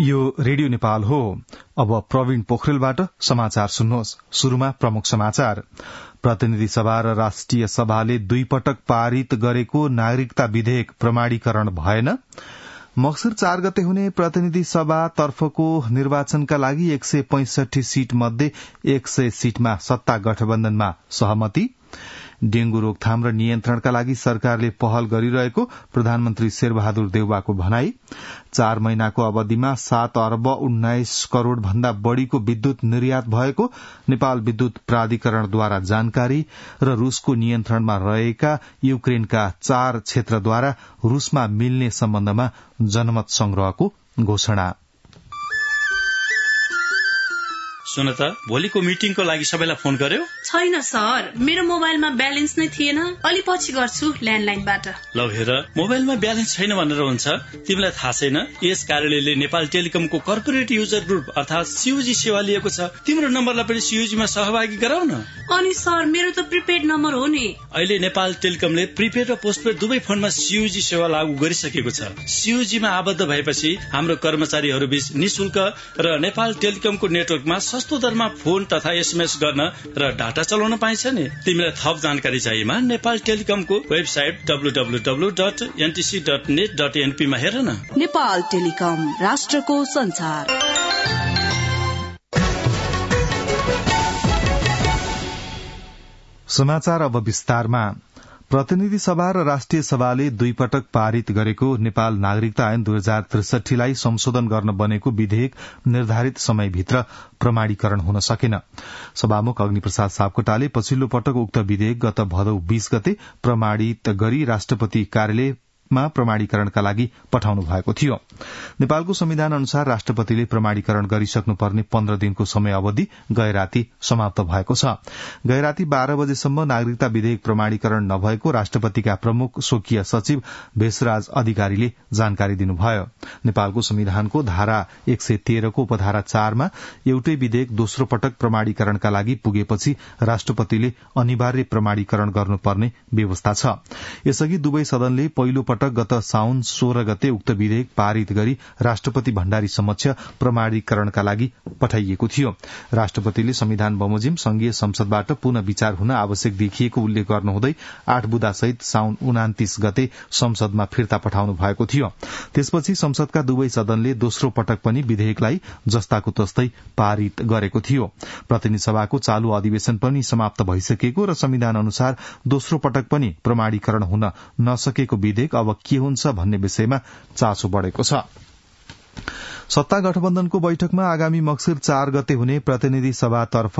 यो रेडियो नेपाल हो। अब प्रवीण पोखरेलबाट समाचार सुन्नुहोस्। शुरूमा प्रमुख समाचार। प्रतिनिधि सभा र राष्ट्रिय सभाले 2 पटक पारित गरेको नागरिकता विधेयक प्रमाणीकरण भएन। मक्सिर 4 गते हुने प्रतिनिधि सभा तर्फको निर्वाचनका लागि 165 सीट मध्ये 100 सीटमा सत्ता गठबन्धनमा सहमति। डेंगू रोकथाम र नियन्त्रणका लागि सरकारले पहल गरिरहेको प्रधानमन्त्री शेरबहादुर देउवाको भनाई। 4 महिनाको अवधिमा 7 अर्ब 19 करोड़ भन्दा बढ़ीको विद्युत निर्यात भएको नेपाल विद्युत प्राधिकरणद्वारा जानकारी र रूसको नियन्त्रणमा रहेका युक्रेनका 4 क्षेत्रद्वारा रूसमा मिल्ने सम्बन्धमा जनमत संग्रहको घोषणा। सुन त, भोलिको मिटिङको लागि सबैलाई फोन गर्यो? छैन सर, मेरो मोबाइलमा ब्यालेन्स नै थिएन। अलि पछि गर्छु ल्यान्डलाइनबाट। ल हेर, मोबाइलमा ब्यालेन्स छैन भनेर हुन्छ? तिमीलाई थाहा छैन यस कार्यालयले नेपाल टेलिकमको कर्पोरेट युजर ग्रुप अर्थात सीयूजी सेवा लिएको छ। तिम्रो नम्बरलाई पनि सीयूजीमा सहभागी गराउन। अनि सर, मेरो त प्रिपेड नम्बर हो नि। अहिले नेपाल टेलिकमले प्रिपेड र पोस्टपेड दुवै फोनमा सीयूजी सेवा लागू गरिसकेको छ। सीयूजीमा आबद्ध भएपछि हाम्रो कर्मचारीहरू बीच निशुल्क र नेपाल टेलिकमको नेटवर्कमा सस्तो दरमा फोन तथा एसएमएस गर्न र डाटा चलाउन पाइन्छ नि। तिमीलाई थप जानकारी चाहिएमा नेपाल टेलिकमको वेबसाइट www.ntc.net.np मा हेर न। नेपाल टेलिकम, राष्ट्रको संचार। समाचार अब विस्तारमा। प्रतिनिधि सभा र राष्ट्रिय सभाले 2 पटक पारित गरेको नेपाल नागरिकता ऐन 2063 लाई संशोधन गर्न बनेको विधेयक निर्धारित समयभित्र प्रमाणीकरण हुन सकेन। सभामुख अग्निप्रसाद सापकोटाले पछिल्लो पटक उक्त विधेयक गत भदौ 20 गते प्रमाणित गरी राष्ट्रपति कार्यालयमा प्रमाणीकरणका लागि पठाउनु भएको थियो। नेपालको संविधान अनुसार राष्ट्रपतिले प्रमाणीकरण गरिसक्नुपर्ने 15 दिनको समय अवधि गैराती समाप्त भएको छ। गैराती 12 बजेसम्म नागरिकता विधेयक प्रमाणीकरण नभएको राष्ट्रपतिका प्रमुख स्वकीय सचिव भेषराज अधिकारीले जानकारी दिनुभयो। नेपालको संविधानको धारा 113 को उपधारा 4 मा एउटै विधेयक दोस्रो पटक प्रमाणीकरणका लागि पुगेपछि राष्ट्रपतिले अनिवार्य प्रमाणीकरण गर्नुपर्ने व्यवस्था छ। यसअघि दुवै सदनले पहिलो पटक गत साउन 16 गते उक्त विधेयक पारित गरी राष्ट्रपति भण्डारी समक्ष प्रमाणीकरणका लागि पठाइएको थियो। राष्ट्रपतिले संविधान बमोजिम संघीय संसदबाट पुनः विचार हुन आवश्यक देखिएको उल्लेख गर्नुहुँदै 8 बुँदासहित साउन 29 गते संसदमा फिर्ता पठाउनु भएको थियो। त्यसपछि संसदका दुवै सदनले दोस्रो पटक पनि विधेयकलाई जस्ताको तस्तै पारित गरेको थियो। प्रतिनिधि सभाको चालू अधिवेशन पनि समाप्त भइसकेको र संविधान अनुसार दोस्रो पटक पनि प्रमाणीकरण हुन नसकेको विधेयक अब के हुन्छ भन्ने विषयमा चासो बढ़ेको छ। सत्ता गठबन्धनको बैठकमा आगामी मक्सिर 4 गते हुने प्रतिनिधि सभातर्फ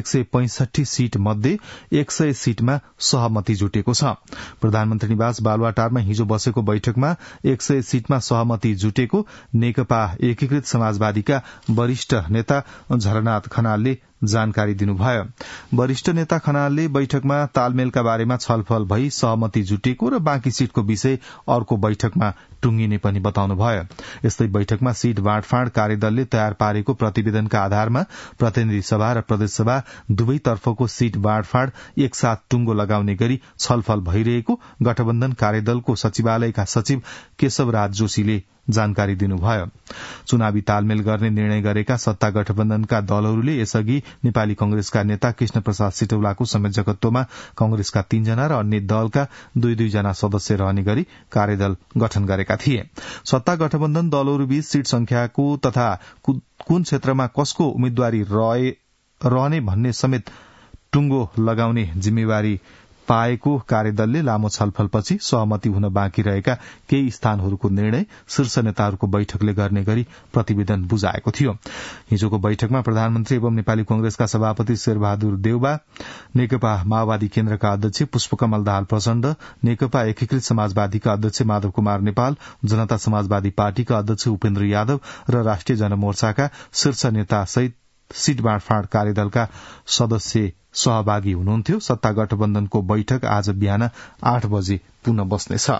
165 सीट मध्ये 100 सीटमा सहमति जुटेको छ। प्रधानमन्त्री निवास बालुवाटारमा हिजो बसेको बैठकमा 100 सीटमा सहमति जुटेको नेकपा एकीकृत समाजवादीका वरिष्ठ नेता झलनाथ खनालले जानकारी दिनुभयो। वरिष्ठ नेता खनालले बैठकमा तालमेलका बारेमा छलफल भई सहमति जुटेको र बाँकी सीटको विषय अर्को बैठकमा टुंगिने पनि बताउनुभयो। यस्तै बैठकमा सीट बाँडफाँड कार्यदलले तयार पारेको प्रतिवेदनका आधारमा प्रतिनिधि सभा र प्रदेशसभा दुवैतर्फको सीट बाँडफाँड एकसाथ टुंगो लगाउने गरी छलफल भइरहेको गठबन्धन कार्यदलको सचिवालयका सचिव केशवराज जोशीले जानकारी दिनुभयो। चुनावी तालमेल गर्ने निर्णय गरेका सत्ता गठबन्धनका दलहरूले यसअघि नेपाली कंग्रेसका नेता कृष्ण प्रसाद सिटौलाको संयोजकत्वमा कंग्रेसका 3 जना र अन्य दलका 2-2 जना सदस्य रहने गरी कार्यदल गठन गरेका थिए। सत्ता गठबन्धन दलहरूबीच सीट संख्याको तथा कुन क्षेत्रमा कसको उम्मेद्वारी रहने भन्ने समेत टुंगो लगाउने जिम्मेवारी पाएको कार्यदलले लामो छलफलपछि सहमति हुन बाँकी रहेका केही स्थानहरूको निर्णय शीर्ष नेताहरूको बैठकले गर्ने गरी प्रतिवेदन बुझाएको थियो। हिजोको बैठकमा प्रधानमन्त्री एवं नेपाली कंग्रेसका सभापति शेरबहादुर देउवा, नेकपा माओवादी केन्द्रका अध्यक्ष पुष्पकमल दाहाल प्रचण्ड, नेकपा एकीकृत समाजवादीका अध्यक्ष माधव कुमार नेपाल, जनता समाजवादी पार्टीका अध्यक्ष उपेन्द्र यादव र राष्ट्रिय जनमोर्चाका शीर्ष नेता सहित सीट बाँडफाँड कार्यदलका सदस्य सहभागी हुनुहुन्थ्यो। सत्ता गठबन्धनको बैठक आज बिहान 8 बजे पुनः बस्नेछ।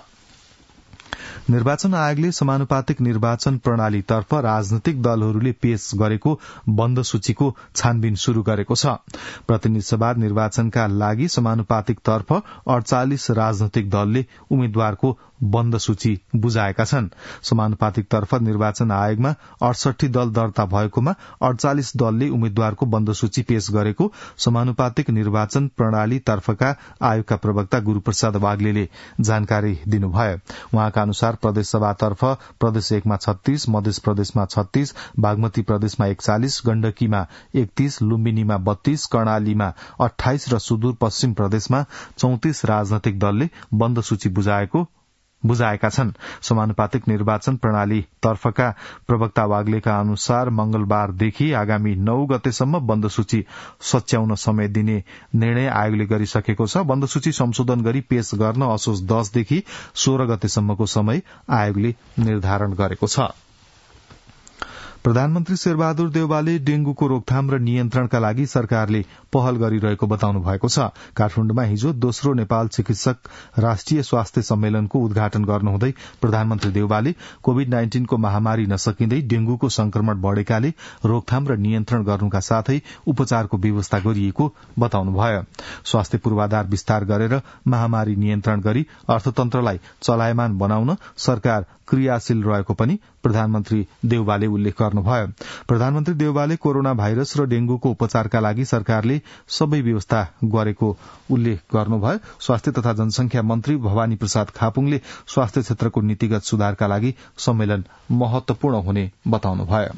निर्वाचन आयोगले समानुपातिक निर्वाचन प्रणालीतर्फ राजनैतिक दलहरूले पेश गरेको बन्द सूचीको छानबिन शुरू गरेको छ। प्रतिनिधि सभा निर्वाचनका लागि समानुपातिक तर्फ 48 राजनैतिक दलले उम्मेद्वारको बन्द सूची बुझाएका छन्। समानुपातिक तर्फ निर्वाचन आयोगमा 68 दल दर्ता भएकोमा 48 दलले उम्मेद्वारको बन्द सूची पेश गरेको समानुपातिक निर्वाचन प्रणाली तर्फका आयोगका प्रवक्ता गुरूप्रसाद वाग्लेले जानकारी दिनुभयो। उहाँका अनुसार प्रदेशसभातर्फ प्रदेश 1 मा 36, मध्य प्रदेशमा 36, बागमती प्रदेशमा 41, गण्डकीमा 31, लुम्बिनीमा 32, कर्णालीमा 28 र सुदूरपश्चिम प्रदेशमा 34 राजनैतिक दलले बन्द सूची बुझाएका छन्। समानुपातिक निर्वाचन प्रणाली तर्फका प्रवक्ता वाग्लेका अनुसार मंगलबारदेखि आगामी 9 गतेसम्म बन्द सूची सच्याउन समय दिने निर्णय आयोगले गरिसकेको छ। बन्द सूची संशोधन गरी पेश गर्न असोज 10 देखि 16 गतेसम्मको समय आयोगले निर्धारण गरेको छ। प्रधानमन्त्री शेरबहादुर देउवाले डेंगूको रोकथाम र नियन्त्रणका लागि सरकारले पहल गरिरहेको बताउनु भएको छ। काठमाडौँमा हिजो दोस्रो नेपाल चिकित्सक राष्ट्रिय स्वास्थ्य सम्मेलनको उद्घाटन गर्नुहुँदै प्रधानमन्त्री देउवाले कोविड-19 को महामारी नसकिँदै डेंगूको संक्रमण बढ़ेकाले रोकथाम र नियन्त्रण गर्नुका साथै उपचारको व्यवस्था गरिएको बताउनुभयो। स्वास्थ्य पूर्वाधार विस्तार गरेर महामारी नियन्त्रण गरी अर्थतन्त्रलाई चलायमान बनाउन सरकार क्रियाशील रहेको पनि प्रधानमन्त्री देउवाले उल्लेख गर्नुभयो। प्रधानमन्त्री देउवाले कोरोना भाइरस र डेंगूको उपचारका लागि सरकारले सबै व्यवस्था गरेको उल्लेख गर्नुभयो। स्वास्थ्य तथा जनसंख्या मन्त्री भवानी प्रसाद खापुङले स्वास्थ्य क्षेत्रको नीतिगत सुधारका लागि सम्मेलन महत्वपूर्ण हुने बताउनुभयो।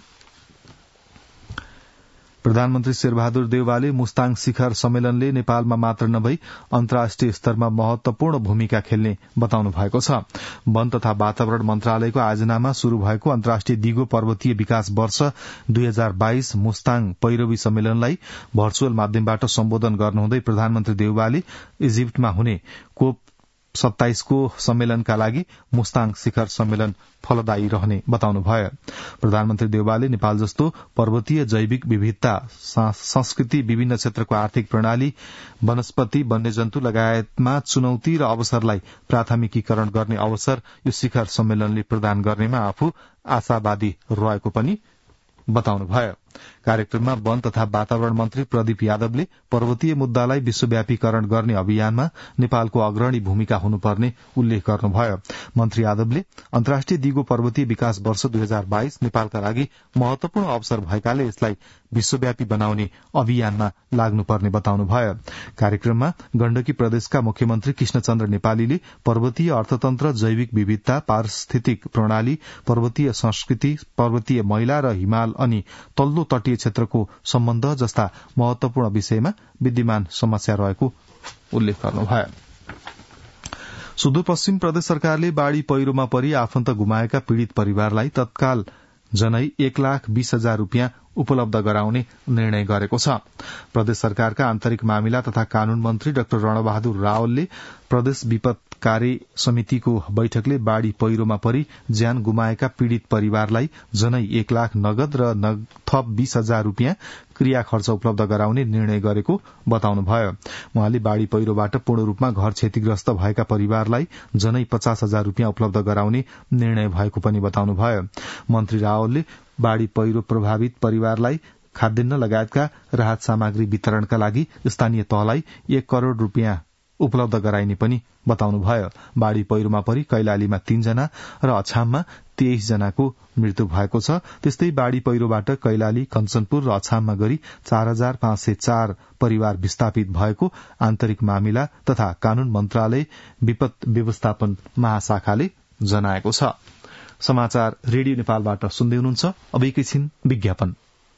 प्रधानमन्त्री शेरबहादुर देउवाले मुस्ताङ शिखर सम्मेलनले नेपालमा मात्र नभई अन्तर्राष्ट्रिय स्तरमा महत्वपूर्ण भूमिका खेल्ने बताउनु भएको छ। वन तथा वातावरण मन्त्रालयको आयोजनामा शुरू भएको अन्तर्राष्ट्रिय दिगो पर्वतीय विकास वर्ष 2022 मुस्ताङ पैरवी सम्मेलनलाई भर्चुअल माध्यमबाट सम्बोधन गर्नुहुँदै प्रधानमन्त्री देउवाले इजिप्टमा हुने कोप 27 को सम्मेलनका लागि मुस्ताङ शिखर सम्मेलन फलदायी रहने बताउनुभयो। प्रधानमन्त्री देउवाले नेपाल जस्तो पर्वतीय जैविक विविधता, संस्कृति, विभिन्न क्षेत्रको आर्थिक प्रणाली, वनस्पति, वन्यजन्तु लगायतमा चुनौती र अवसरलाई प्राथमिकीकरण गर्ने अवसर यो शिखर सम्मेलनले प्रदान गर्नेमा आफू आशावादी रहेको पनि बताउनुभयो। कार्यक्रममा वन तथा वातावरण मन्त्री प्रदीप यादवले पर्वतीय मुद्दालाई विश्वव्यापीकरण गर्ने अभियानमा नेपालको अग्रणी भूमिका हुनुपर्ने उल्लेख गर्नुभयो। मन्त्री यादवले अन्तर्राष्ट्रिय दिगो पर्वतीय विकास वर्ष 2022 नेपालका लागि महत्वपूर्ण अवसर भएकाले यसलाई विश्वव्यापी बनाउने अभियानमा लाग्नुपर्ने बताउनुभयो। कार्यक्रममा गण्डकी प्रदेशका मुख्यमन्त्री कृष्णचन्द्र नेपालीले पर्वतीय अर्थतन्त्र, जैविक विविधता, पारिस्थितिक प्रणाली, पर्वतीय संस्कृति, पर्वतीय महिला र हिमाल अनि तल्लो तटीय क्षेत्रको सम्बन्ध जस्ता महत्वपूर्ण विषयमा विद्यमान समस्या रहेको उल्लेख गर्नुभयो। सुदूरपश्चिम प्रदेश सरकारले बाढ़ी पहिरोमा परि आफन्त गुमाएका पीड़ित परिवारलाई तत्काल जनै 1,20,000 रूपियाँ उपलब्ध गराउने निर्णय गरेको छ। प्रदेश सरकारका आन्तरिक मामिला तथा कानून मन्त्री डाक्टर रणबहादुर रावलले प्रदेश विपद कार्य समितिको बैठकले बाढ़ी पहिरोमा परि ज्यान गुमाएका पीड़ित परिवारलाई जनै 1 लाख नगद र थप 20,000 रूपियाँ क्रिया खर्च उपलब्ध गराउने निर्णय गरेको बताउनुभयो। उहाँले बाढ़ी पहिरोबाट पूर्ण रूपमा घर क्षतिग्रस्त भएका परिवारलाई जनै 50,000 रूपियाँ उपलब्ध गराउने निर्णय भएको पनि बताउनुभयो। मन्त्री रावलले बाढ़ी पहिरो प्रभावित परिवारलाई खाद्यान्न लगायतका राहत सामग्री वितरणका लागि स्थानीय तहलाई 1 करोड़ रूपियाँ उपलब्ध गराइने पनि बताउनुभयो। बाढ़ी पहिरोमा परि कैलालीमा 3 जना र अछाममा 23 जनाको मृत्यु भएको छ। त्यस्तै बाढ़ी पहिरोबाट कैलाली, कञ्चनपुर र अछाममा गरी 4,504 परिवार विस्थापित भएको आन्तरिक मामिला तथा कानून मन्त्रालय विपद व्यवस्थापन महाशाखाले जनाएको छ। समाचार रेडियो नेपालबाट सुन्दै हुनुहुन्छ। अब एकैछिन विज्ञापन।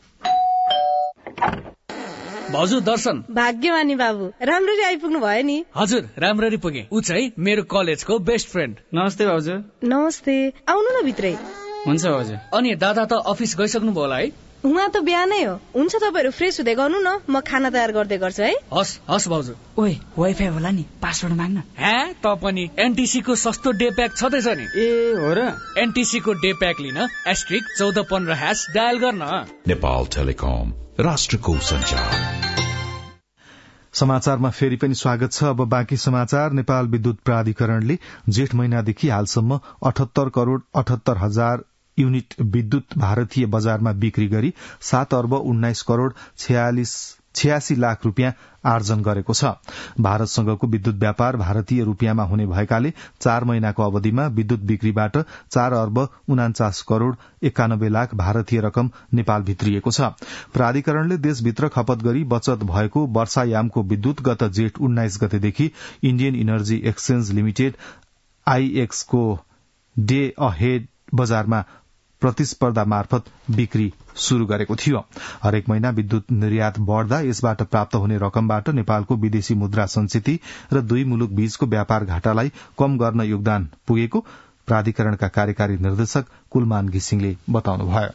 भाउजू दर्शन। भाग्यमानी बाबु, राम्ररी आइपुग्नु भयो नि। हजुर, राम्ररी पुगे। ऊ चाहिँ मेरो कलेजको बेस्ट फ्रेन्ड। नमस्ते भाउजू। नमस्ते, आउनु न भित्रै। हुन्छ भाउजू। अनि दादा त अफिस गइसक्नु भयो होला है? उहाँ त बिहानै हो। हुन्छ, तपाईहरु फ्रेश हुँदै गर्नु न, म खाना तयार गर्दै गर्छु है। हस् भाउजू। ओइ, वाइफाई होला नि, पासवर्ड माग्न। हे, त पनि एनटीसी को सस्तो डे प्याक छदैछ नि। ए हो र? एनटीसी को डे प्याक लिन *1415# डायल गर्न। नेपाल टेलिकम, राष्ट्रको सञ्चार। समाचारमा फेरि पनि स्वागत छ। अब बाँकी समाचार। नेपाल विद्युत प्राधिकरणले जेठ महिनादेखि हालसम्म 78 करोड़ 78 हजार युनिट विद्युत भारतीय बजारमा बिक्री गरी 7 अर्ब 19 करोड़ 46 86 लाख रुपियाँ आर्जन गरेको छ। भारतसँगको विद्युत व्यापार भारतीय रूपियाँमा हुने भएकाले 4 महिनाको अवधिमा विद्युत बिक्रीबाट 4 अर्ब 49 करोड़ 91 लाख भारतीय रकम नेपाल भित्रिएको छ। प्राधिकरणले देशभित्र खपत गरी बचत भएको वर्षायामको विद्युत गत जेठ 19 गतेदेखि इण्डियन इनर्जी एक्सचेन्ज लिमिटेड आईएक्स को डे अहेड बजारमा प्रतिस्पर्धा मार्फत बिक्री शुरू गरेको थियो। हरेक महिना विद्युत निर्यात बढ़दा यसबाट प्राप्त हुने रकमबाट नेपालको विदेशी मुद्रा संचिति र दुई मुलुक बीचको व्यापार घाटालाई कम गर्न योगदान पुगेको प्राधिकरणका कार्यकारी निर्देशक कुलमान घिसिङले बताउनुभयो।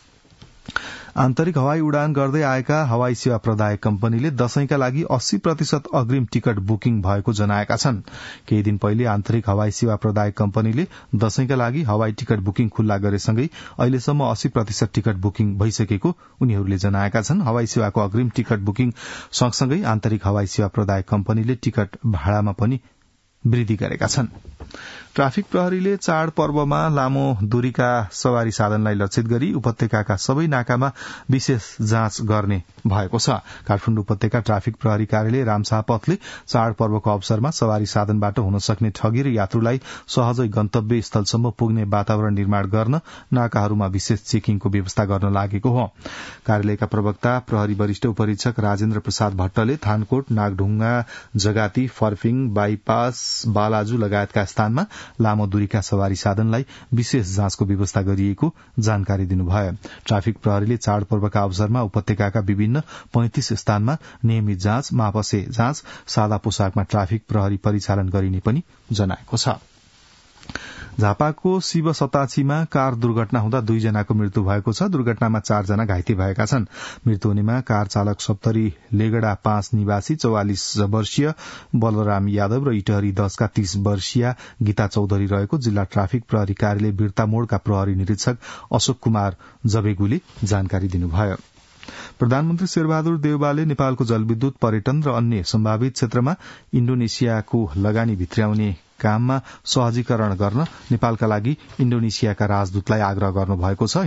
आन्तरिक हवाई उडान गर्दै आएका हवाई सेवा प्रदायक कम्पनीले दशैंका लागि 80% अग्रिम टिकट बुकिङ भएको जनाएका छन्। केही दिन पहिले आन्तरिक हवाई सेवा प्रदायक कम्पनीले दशैंका लागि हवाई टिकट बुकिङ खुल्ला गरेसँगै अहिलेसम्म 80% टिकट बुकिङ भइसकेको उनीहरूले जनाएका छन्। हवाई सेवाको अग्रिम टिकट बुकिङ सँगसँगै आन्तरिक हवाई सेवा प्रदायक कम्पनीले टिकट भाडामा पनि वृद्धि गरेका छन्। ट्राफिक प्रहरीले चाड पर्वमा लामो दूरीका सवारी साधनलाई लक्षित गरी उपत्यकाका सबै नाकामा विशेष जाँच गर्ने भएको छ। काठमाडौँ उपत्यका ट्राफिक प्रहरी कार्यालय रामशाहपथले चाड पर्वको अवसरमा सवारी साधनबाट हुन सक्ने ठगी र यात्रुलाई सहजै गन्तव्य स्थलसम्म पुग्ने वातावरण निर्माण गर्न नाकाहरूमा विशेष चेकिङको व्यवस्था गर्न लागेको हो। कार्यालयका प्रवक्ता प्रहरी वरिष्ठ उपरीक्षक राजेन्द्र प्रसाद भट्टले थानकोट, नागढुङ्गा, जगाती, फर्फिङ, बाइपास, बालाजु लगायतका स्थानमा लामो दूरीका सवारी साधनलाई विशेष जाँचको व्यवस्था गरिएको जानकारी दिनुभयो। ट्राफिक प्रहरीले चाडपर्वका अवसरमा उपत्यकाका विभिन्न 35 स्थानमा नियमित जाँच, मापसे जाँच, सादा पोसाकमा ट्राफिक प्रहरी परिचालन गरिने पनि जनाएको छ। झापाको शिव सताछीमा कार दुर्घटना हुँदा 2 जनाको मृत्यु भएको छ। दुर्घटनामा 4 जना घाइते भएका छन्। मृत्यु हुनेमा कार चालक सप्तरी लेगडा 5 निवासी 44 वर्षीय बलराम यादव र इटहरी 10 का 30 वर्षीय गीता चौधरी रहेको जिल्ला ट्राफिक प्रहरी कार्यालय बिर्ता मोडका प्रहरी निरीक्षक अशोक कुमार जबेगुले जानकारी दिनुभयो। प्रधानमन्त्री शेरबहादुर देउवाले नेपालको जलविद्युत, पर्यटन र अन्य सम्भावित क्षेत्रमा इण्डोनेसियाको लगानी भित्र्याउने काममा सहजीकरण गर्न नेपालका लागि इण्डोनेसियाका राजदूतलाई आग्रह गर्नुभएको छ।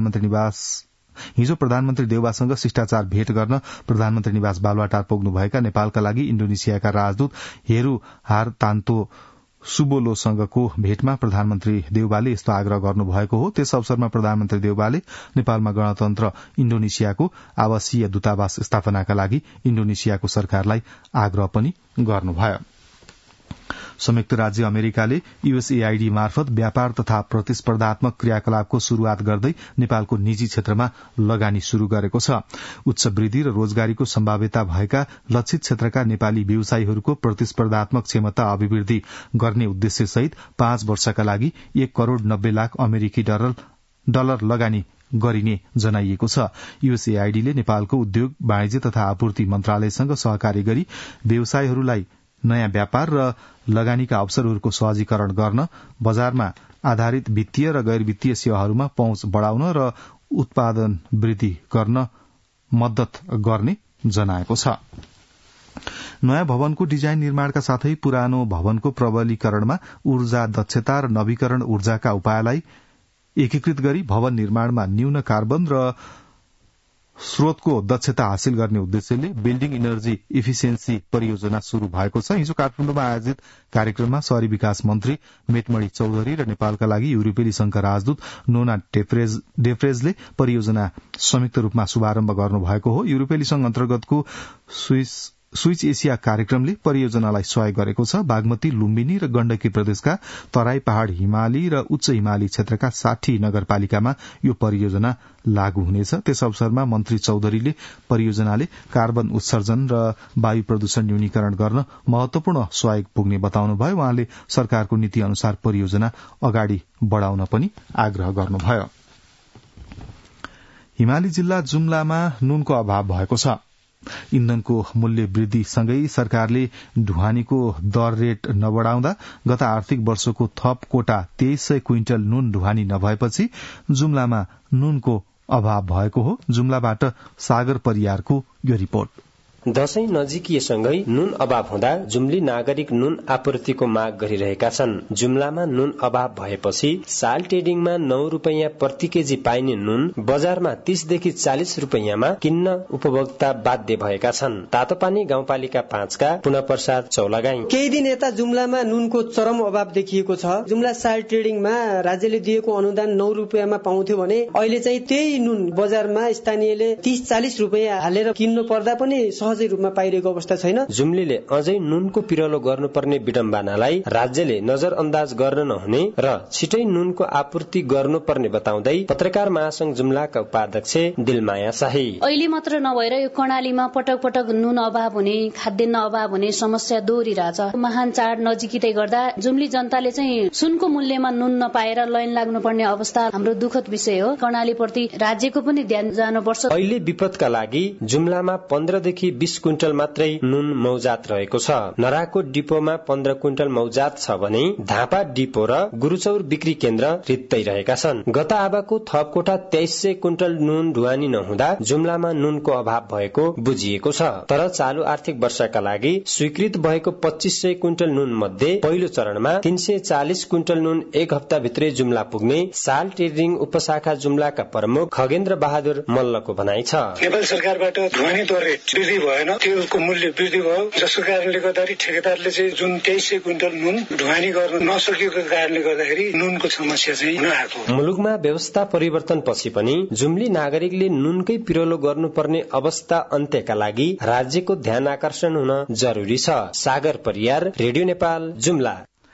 हिजो प्रधानमन्त्री देउवासँग शिष्टाचार भेट गर्न प्रधानमन्त्री निवास बालुवाटार पुग्नुभएका नेपालका लागि इण्डोनेसियाका राजदूत हेरू हारतान्तो सुबोलोसँगको भेटमा प्रधानमन्त्री देउवाले यस्तो आग्रह गर्नुभएको हो। त्यस अवसरमा प्रधानमन्त्री देउवाले नेपालमा गणतन्त्र इण्डोनेसियाको आवासीय दूतावास स्थापनाका लागि इण्डोनेसियाको सरकारलाई आग्रह पनि गर्नुभयो। संयुक्त राज्य अमेरिकाले यूएसएआईडी मार्फत व्यापार तथा प्रतिस्पर्धात्मक क्रियाकलापको शुरूआत गर्दै नेपालको निजी क्षेत्रमा लगानी शुरू गरेको छ। उच्च वृद्धि र रोजगारीको सम्भाव्यता भएका लक्षित क्षेत्रका नेपाली व्यवसायीहरूको प्रतिस्पर्धात्मक क्षमता अभिवृद्धि गर्ने उद्देश्यसहित 5 वर्षका लागि 1 करोड़ 90 लाख अमेरिकी डलर लगानी गरिने जनाइएको छ। यूएसएआईडीले नेपालको उद्योग, वाणिज्य तथा आपूर्ति मन्त्रालयसँग सहकारी गरी व्यवसायीहरूलाई नयाँ व्यापार र लगानीका अवसरहरूको सहजीकरण गर्न, बजारमा आधारित वित्तीय र गैर वित्तीय सेवाहरूमा पहुँच बढ़ाउन र उत्पादन वृद्धि गर्न मद्दत गर्ने जनाएको छ। नयाँ भवनको डिजाइन निर्माणका साथै पुरानो भवनको प्रबलीकरणमा ऊर्जा दक्षता र नवीकरण ऊर्जाका उपायलाई एकीकृत गरी भवन निर्माणमा न्यून कार्बन र स्रोतको दक्षता हासिल गर्ने उद्देश्यले बिल्डिङ इनर्जी इफिसियन्सी परियोजना शुरू भएको छ। हिजो काठमाडौँमा आयोजित कार्यक्रममा शहरी विकास मन्त्री मेटमणि चौधरी र नेपालका लागि युरोपेली संघका राजदूत नोना डेफ्रेजले परियोजना संयुक्त रूपमा शुभारम्भ गर्नुभएको हो। युरोपेली संघ अन्तर्गतको स्विच एसिया कार्यक्रमले परियोजनालाई सहयोग गरेको छ। बागमती, लुम्बिनी र गण्डकी प्रदेशका तराई पहाड़, हिमाली र उच्च हिमाली क्षेत्रका 60 नगरपालिकामा यो परियोजना लागू हुनेछ। त्यस अवसरमा मन्त्री चौधरीले परियोजनाले कार्बन उत्सर्जन र वायु प्रदूषण न्यूनीकरण गर्न महत्वपूर्ण सहयोग पुग्ने बताउनुभयो। उहाँले सरकारको नीति अनुसार परियोजना अगाडि बढ़ाउन पनि आग्रह गर्नुभयो। हिमाली जिल्ला जुम्लामा नुनको अभाव भएको छ। इन्धनको मूल्य वृद्धिसँगै सरकारले ढुवानीको दर रेट नबढ़ाउँदा गत आर्थिक वर्षको थप कोटा 2300 क्विन्टल नुन ढुवानी नभएपछि जुम्लामा नुनको अभाव भएको हो। जुम्लाबाट सागर परियारको यो रिपोर्ट। दशैं नजिकिएसँगै नुन अभाव हुँदा जुम्ली नागरिक नुन आपूर्तिको माग गरिरहेका छन्। जुम्लामा नुन अभाव भएपछि साल ट्रेडिङमा 9 रुपैयाँ प्रति केजी पाइने नुन बजारमा 30 देखि 40 रुपैयाँमा किन्न उपभोक्ता बाध्य भएका छन्। तातोपानी गाउँपालिका 5 का पुनः प्रसाद चौलागाई। केही दिन यता जुम्लामा नुनको चरम अभाव देखिएको छ। जुम्ला साल ट्रेडिङमा राज्यले दिएको अनुदान 9 रुपैयाँमा पाउँथ्यो भने अहिले चाहिँ त्यही नुन बजारमा स्थानीयले 30-40 रुपैयाँ हालेर किन्नु पर्दा पनि सहजै रूपमा पाइरहेको अवस्था छैन। जुम्लीले अझै नुनको पिरलो गर्नुपर्ने विडम्बनालाई राज्यले नजरअन्दाज गर्न नहुने र छिटै नुनको आपूर्ति गर्नुपर्ने बताउँदै पत्रकार महासंघ जुम्लाका उपाध्यक्ष दिलमाया शाही। अहिले मात्र नभएर यो कर्णालीमा पटक पटक नुन अभाव हुने, खाद्यान्न अभाव हुने समस्या दोहोरिरहेछ। महान चाड नजिकै गर्दा जुम्ली जनताले चाहिँ सुनको मूल्यमा नुन नपाएर लाइन लाग्नुपर्ने अवस्था हाम्रो दुःखद विषय हो। कर्णाली प्रति राज्यको पनि ध्यान जानुपर्छ। अहिले विपदका लागि जुम्लामा 15 देखि 20 क्विन्टल मात्रै नुन मौजात रहेको छ। नराको डिपोमा 15 क्विन्टल मौजात छ भने धापा डिपो र गुरुचौर बिक्री केन्द्र रित्तै रहेका छन्। गत आबाको थपकोटा 2300 क्विन्टल नुन ढुवानी नहुँदा जुम्लामा नुनको अभाव भएको बुझिएको छ। तर चालू आर्थिक वर्षका लागि स्वीकृत भएको 2500 क्विन्टल नुन मध्ये पहिलो चरणमा 340 क्विन्टल नुन एक हप्ता भित्रै जुम्ला पुग्ने साल ट्रेडिङ उपशाखा जुम्लाका प्रमुख खगेन्द्र बहादुर मल्लको भनाइ छ। नेपाल सरकारबाट ढुवानी दर रेट वृद्धि भएन, त्यसको मूल्य वृद्धि भयो, जसको कारणले गर्दाखेरि ठेकेदारले चाहिँ जुन 2300 क्विन्टल नुन ढुवानी गर्न नसकेको कारणले गर्दाखेरि नुनको समस्या चाहिँ हुन आएको। मुलुकमा व्यवस्था परिवर्तन पछि पनि जुम्ली नागरिकले नुनकै पिरोलो गर्नुपर्ने अवस्था अन्त्यका लागि राज्यको ध्यान आकर्षण हुन जरुरी छ। सागर परियार, रेडियो नेपाल, जुम्ला।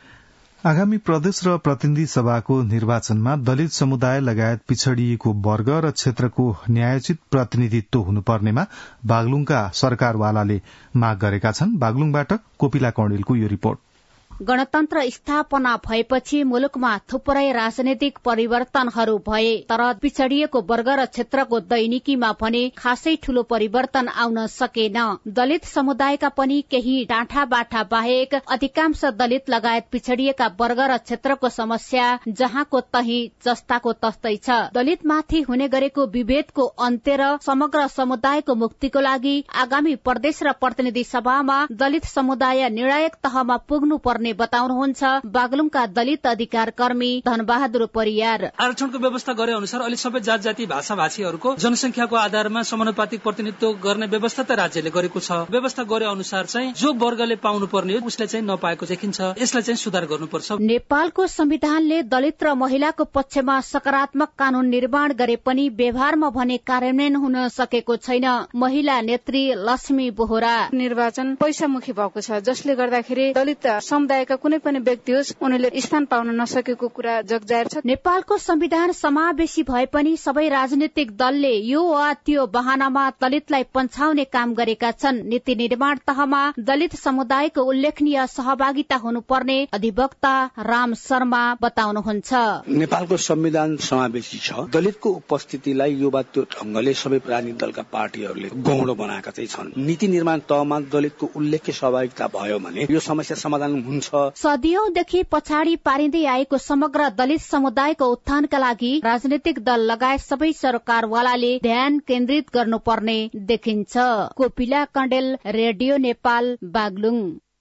आगामी प्रदेश र प्रतिनिधि सभाको निर्वाचनमा दलित समुदाय लगायत पिछड़िएको वर्ग र क्षेत्रको न्यायोचित प्रतिनिधित्व हुनुपर्नेमा बागलुङका सरकारवालाले माग गरेका छन्। बागलुङबाट कोपिला कौडेलको यो रिपोर्ट। गणतन्त्र स्थापना भएपछि मुलुकमा थुप्रै राजनैतिक परिवर्तनहरू भए, तर पिछड़िएको वर्ग र क्षेत्रको दैनिकीमा भने खासै ठूलो परिवर्तन आउन सकेन। दलित समुदायका पनि केही डाँठाबाठा बाहेक अधिकांश दलित लगायत पिछड़िएका वर्ग र क्षेत्रको समस्या जहाँको तही जस्ताको तस्तै छ। दलितमाथि हुने गरेको विभेदको अन्त्य र समग्र समुदायको मुक्तिको लागि आगामी प्रदेश र प्रतिनिधि सभामा दलित समुदाय निर्णायक तहमा पुग्नु पर्ने बताउनुहुन्छ बागलुङका दलित अधिकार कर्मी धनबहादुर परियार। आरक्षणको व्यवस्था गरे अनुसार अहिले सबै जात जाति भाषा भाषीहरूको जनसंख्याको आधारमा समानुपातिक प्रतिनिधित्व गर्ने व्यवस्था त राज्यले गरेको छ। व्यवस्था गरे अनुसार चाहिँ जो वर्गले पाउनु पर्ने हो उसले चाहिँ नपाएको देखिन्छ। यसलाई चाहिँ सुधार गर्नुपर्छ। नेपालको संविधानले दलित र महिलाको पक्षमा सकारात्मक कानून निर्माण गरे पनि व्यवहारमा भने कार्यान्वयन हुन सकेको छैन। महिला नेत्री लक्ष्मी बोहरा। निर्वाचन पैसामुखी भएको छ, जसले गर्दाखेरि दलित समुदायका कुनै पनि व्यक्ति होस् उनीले स्थान पाउन नसकेको कुरा जगजाहेर छ। नेपालको संविधान समावेशी भए पनि सबै राजनीतिक दलले यो वा त्यो बहानामा दलितलाई पन्छाउने काम गरेका छन्। नीति निर्माण तहमा दलित समुदायको उल्लेखनीय सहभागिता हुनुपर्ने अधिवक्ता राम शर्मा बताउनुहुन्छ। नेपालको संविधान समावेशी छ, दलितको उपस्थितिलाई यो वा त्यो ढंगले सबै राजनीतिक दलका पार्टीहरूले गौण बनाएका चाहिँ छन्। नीति निर्माण तहमा दलितको उल्लेख्य सहभागिता भयो भने यो समस्या समाधान हुन्छ। सदियौंदेखि पछाडि पारिँदै आएको समग्र दलित समुदायको उत्थानका लागि राजनीतिक दल लगायत सबै सरकारवालाले ध्यान केन्द्रित गर्नुपर्ने देखिन्छ। कोपिला कण्डेल, रेडियो नेपाल, बागलुङ।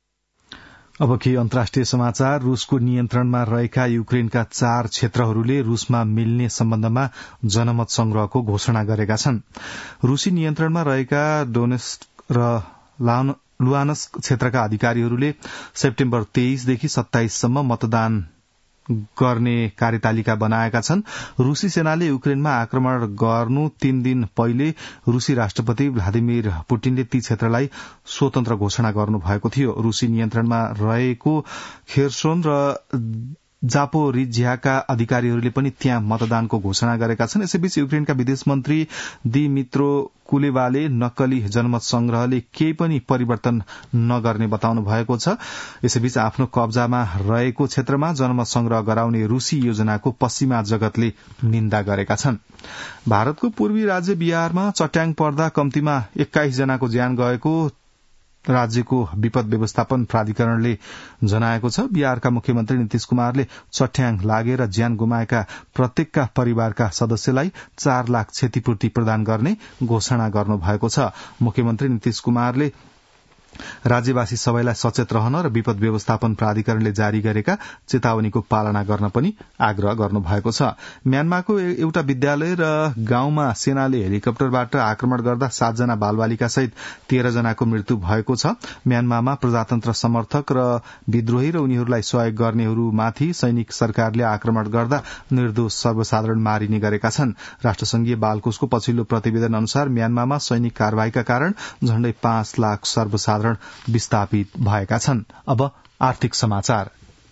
अब के अन्तर्राष्ट्रिय समाचार। रुसको नियन्त्रणमा रहेका युक्रेनका 4 क्षेत्रहरूले रुसमा मिल्ने सम्बन्धमा जनमत संग्रहको घोषणा गरेका छन्। रुसी नियन्त्रणमा रहेका डोनेस्क र लुहान्स्क क्षेत्रका अधिकारीहरूले सेप्टेम्बर 23 देखि 27 सम्म मतदान गर्ने कार्यतालिका बनाएका छन्। रूसी सेनाले युक्रेनमा आक्रमण गर्नु 3 दिन पहिले रूसी राष्ट्रपति भ्लादिमिर पुटिनले ती क्षेत्रलाई स्वतन्त्र घोषणा गर्नु भएको थियो। रूसी नियन्त्रणमा रहेको खेर्सोन र जापोरिज्याका अधिकारीहरूले पनि त्यहाँ मतदानको घोषणा गरेका छन्। यसैबीच युक्रेनका विदेश मन्त्री दिमित्रो कुलेबाले नक्कली जनमत संग्रहले केही पनि परिवर्तन नगर्ने बताउनु भएको छ। यसैबीच आफ्नो कब्जामा रहेको क्षेत्रमा जनमत संग्रह गराउने रूसी योजनाको पश्चिमा जगतले निन्दा गरेका छन्। भारतको पूर्वी राज्य बिहारमा चट्याङ पर्दा कम्तीमा 21 जनाको ज्यान गएको राज्यको विपद व्यवस्थापन प्राधिकरणले जनाएको छ। बिहारका मुख्यमन्त्री नीतीश कुमारले चट्याङ लागेर ज्यान गुमाएका प्रत्येकका परिवारका सदस्यलाई 4 लाख क्षतिपूर्ति प्रदान गर्ने घोषणा गर्नुभएको छ। मुख्यमन्त्री नीतीश कुमारले राज्यवासी सबैलाई सचेत रहन र विपद व्यवस्थापन प्राधिकरणले जारी गरेका चेतावनीको पालना गर्न पनि आग्रह गर्नुभएको छ। म्यानमारको एउटा विद्यालय र गाउँमा सेनाले हेलिकप्टरबाट आक्रमण गर्दा 7 जना बालबालिका सहित 13 जनाको मृत्यु भएको छ। म्यानमारमा प्रजातन्त्र समर्थक र विद्रोही र उनीहरूलाई सहयोग गर्नेहरूमाथि सैनिक सरकारले आक्रमण गर्दा निर्दोष सर्वसाधारण मारिने गरेका छन्। राष्ट्रसंघीय बालकोषको पछिल्लो प्रतिवेदन अनुसार म्यानमारमा सैनिक कारवाहीका कारण झण्डै 5 लाख सर्वसाधारण विस्थापित भएका छन्। अब आर्थिक समाचार।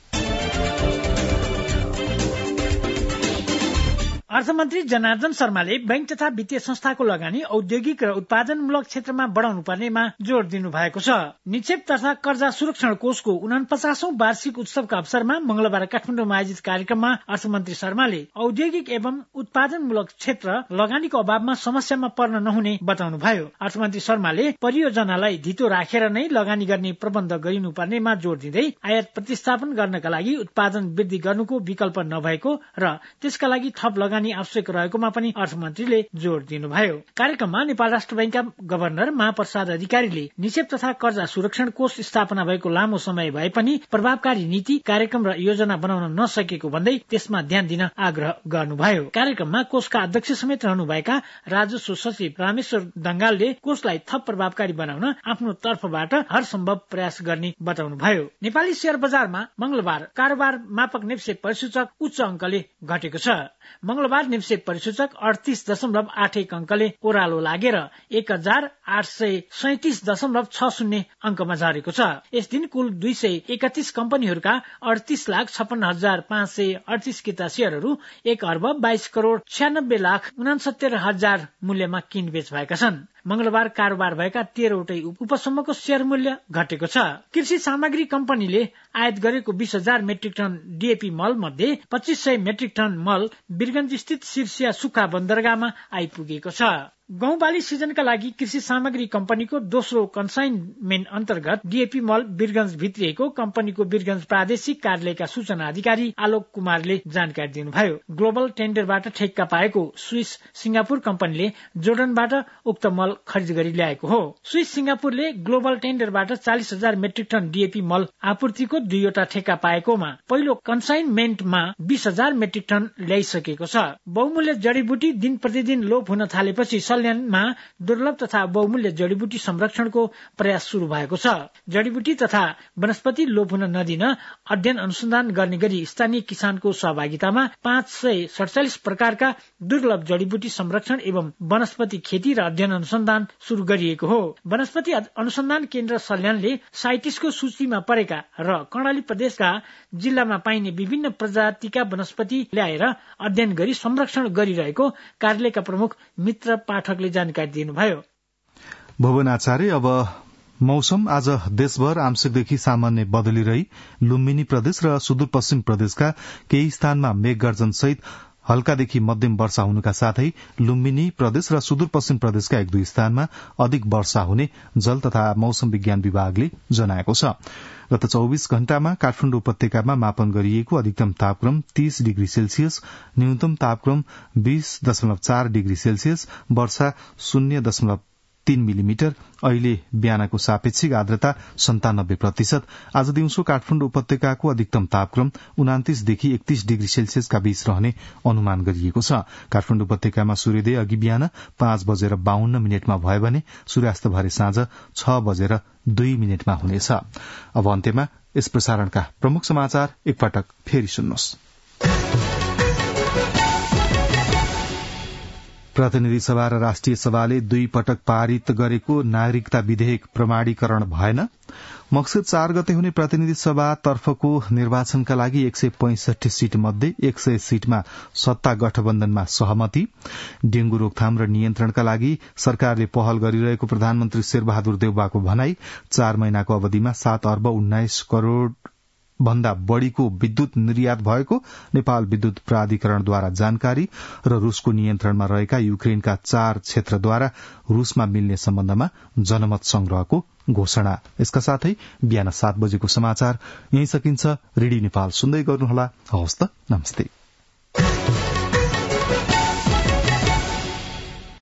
अर्थमन्त्री जनार्दन शर्माले बैंक तथा वित्तीय संस्थाको लगानी औद्योगिक र उत्पादनमूलक क्षेत्रमा बढ़ाउनु पर्नेमा जोड़ दिनु भएको छ। निक्षेप तथा कर्जा सुरक्षण कोषको 49औं वार्षिक उत्सवका अवसरमा मंगलबार काठमाडौँमा आयोजित कार्यक्रममा अर्थमन्त्री शर्माले औद्योगिक एवं उत्पादनमूलक क्षेत्र लगानीको अभावमा समस्यामा पर्न नहुने बताउनुभयो। अर्थमन्त्री शर्माले परियोजनालाई धितो राखेर नै लगानी गर्ने प्रबन्ध गरिनुपर्नेमा जोड़ दिँदै आयात प्रतिस्थापन गर्नका लागि उत्पादन वृद्धि गर्नुको विकल्प नभएको र त्यसका लागि थप लगानी आवश्यक रहेकोमा पनि अर्थमन्त्रीले जोड़ दिनुभयो। कार्यक्रममा नेपाल राष्ट्र बैंकका गभर्नर महाप्रसाद अधिकारीले निक्षेप तथा कर्जा सुरक्षण कोष स्थापना भएको लामो समय भए पनि प्रभावकारी नीति कार्यक्रम र योजना बनाउन नसकेको भन्दै त्यसमा ध्यान दिन आग्रह गर्नुभयो। कार्यक्रममा कोषका अध्यक्ष समेत रहनुभएका राजस्व सचिव रामेश्वर दंगालले कोषलाई थप प्रभावकारी बनाउन आफ्नो तर्फबाट हर सम्भव प्रयास गर्ने बताउनुभयो। नेपाली शेयर बजारमा मंगलबार कारोबार मापक निवेश परिसूचक उच्च अंकले घटेको छ। मंगलबार निवेश परिसूचक 38.81 अंकले ओह्रालो लागेर 1837.60 अंकमा झरेको छ। यस दिन कुल 231 कम्पनीहरूका 38,56,538 किता शेयरहरू 1 अर्ब 22 करोड़ 96,69,60,000 मूल्यमा किनबेच भएका छन्। मंगलबार कारोबार भएका 13 वटै उपसम्मको शेयर मूल्य घटेको छ। कृषि सामग्री कम्पनीले आयात गरेको 20,000 मेट्रिक टन डीएपी मल मध्ये 2500 मेट्रिक टन मल वीरगंज स्थित सिरसिया सुक्खा बन्दरगाहमा आइपुगेको छ। गहुँ बाली सिजनका लागि कृषि सामग्री कम्पनीको दोस्रो कन्साइनमेन्ट अन्तर्गत डीएपी मल वीरगंज भित्रिएको कम्पनीको वीरगंज प्रादेशिक कार्यालयका सूचना अधिकारी आलोक कुमारले जानकारी दिनुभयो। ग्लोबल टेन्डरबाट ठेक्का पाएको स्विस सिंगापुर कम्पनीले जोर्डनबाट उक्त मल खरिद गरी ल्याएको हो। स्विस सिंगापुरले ग्लोबल टेन्डरबाट 40,000 मेट्रिक टन डीएपी मल आपूर्तिको 2वटा ठेक्का पाएकोमा पहिलो कन्साइनमेन्टमा 20,000 मेट्रिक टन ल्याइसकेको छ। बहुमूल्य जडीबुटी दिन प्रतिदिन लोप हुन थालेपछि सल्यानमा दुर्लभ तथा बहुमूल्य जडीबुटी संरक्षणको प्रयास शुरू भएको छ। जडीबुटी तथा वनस्पति लोप हुन नदिन अध्ययन अनुसन्धान गर्ने गरी स्थानीय किसानको सहभागितामा 547 प्रकारका दुर्लभ जडीबुटी संरक्षण एवं वनस्पति खेती र अध्ययन अनुसन्धान शुरू गरिएको हो। वनस्पति अनुसन्धान केन्द्र सल्यानले साइटिसको सूचीमा परेका र कर्णाली प्रदेशका जिल्लामा पाइने विभिन्न प्रजातिका वनस्पति ल्याएर अध्ययन गरी संरक्षण गरिरहेको कार्यालयका प्रमुख मित्र पाठकले जानकारी दिनुभयो। भुवन आचार्य। अब मौसम। आज देशभर आंशिकदेखि सामान्य बदली रही लुम्बिनी प्रदेश र सुदूरपश्चिम प्रदेशका केही स्थानमा मेघगर्जन सहित हल्कादेखि मध्यम वर्षा हुनुका साथै लुम्बिनी प्रदेश र सुदूरपश्चिम प्रदेशका 1-2 स्थानमा अधिक वर्षा हुने जल तथा मौसम विज्ञान विभागले जनाएको छ। गत 24 घण्टामा काठमाडौँ उपत्यकामा मापन गरिएको अधिकतम तापक्रम 30 डिग्री सेल्सियस, न्यूनतम तापक्रम 20.4 डिग्री सेल्सियस, वर्षा 0.3 मिलिमिटर। अहिले बिहानको सापेक्षिक आर्द्रता 97%। आज दिउँसो काठमाडौँ उपत्यकाको अधिकतम तापक्रम 29 देखि 31 डिग्री सेल्सियसका बीच रहने अनुमान गरिएको छ। काठमाडौँ उपत्यकामा सूर्योदय अघि बिहान 5:52 भयो भने सूर्यास्त भरे साँझ 6:02 हुनेछ। अब अन्त्यमा यस प्रसारणका प्रमुख समाचार एकपटक फेरि सुन्नुहोस्। प्रतिनिधि सभा र राष्ट्रिय सभाले 2 पटक पारित गरेको नागरिकता विधेयक प्रमाणीकरण भएन। मक्सिर 4 गते हुने प्रतिनिधि सभा तर्फको निर्वाचनका लागि 165 सीट मध्ये 100 सीटमा सत्ता गठबन्धनमा सहमति। डेंगू रोकथाम र नियन्त्रणका लागि सरकारले पहल गरिरहेको प्रधानमन्त्री शेरबहादुर देउवाको भनाई। 4 महिनाको अवधिमा 7 अर्ब 19 करोड़ भन्दा बढ़ीको विद्युत निर्यात भएको नेपाल विद्युत प्राधिकरणद्वारा जानकारी र रूसको नियन्त्रणमा रहेका युक्रेनका 4 क्षेत्रद्वारा रूसमा मिल्ने सम्बन्धमा जनमत संग्रहको घोषणा। यसका साथै बिहान 7 बजेको समाचार यही सकिन्छ। रेडियो नेपाल सुन्दै गर्नुहोला। हवस् त, नमस्ते।